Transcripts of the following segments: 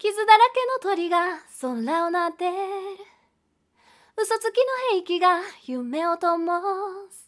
傷だらけの鳥が空を鳴ってる。嘘つきの兵器が夢を灯す。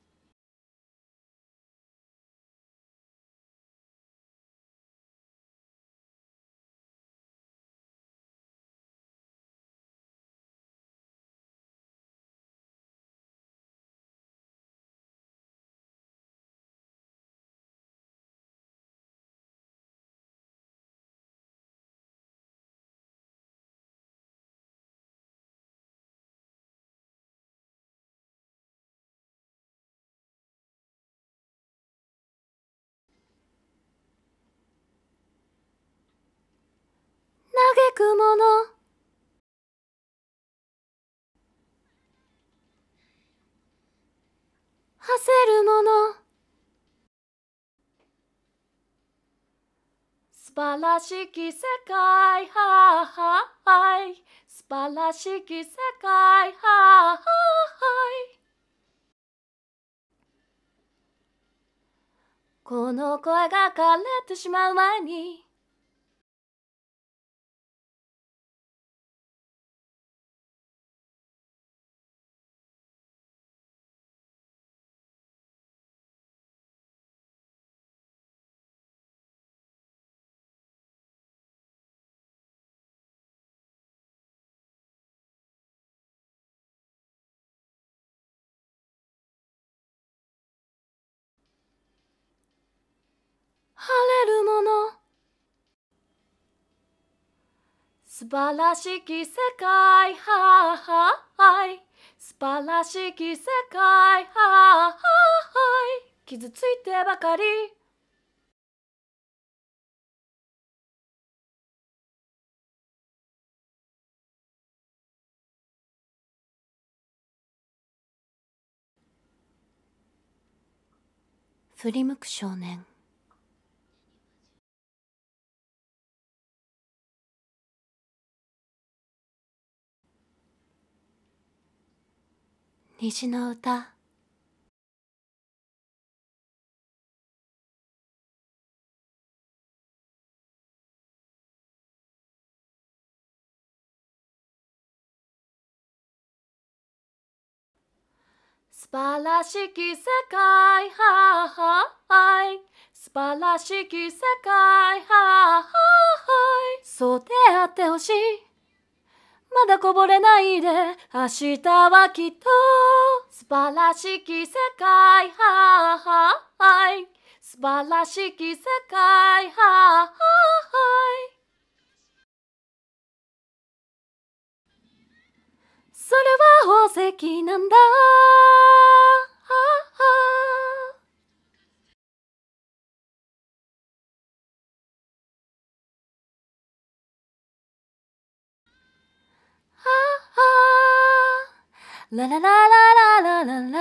嘆く者、焦る者、素晴らしき世界、素晴らしき世界、この声が枯れてしまう前に、晴れる者、素晴らしき世界、素晴らしき世界、傷ついてばかり。振り向く少年。虹の歌。素晴らしき世界、素晴らしき世界、そうであってほしい。まだこぼれないで、明日はきっと素晴らしき世界、素晴らしき世界、それは宝石なんだ。ララララララララ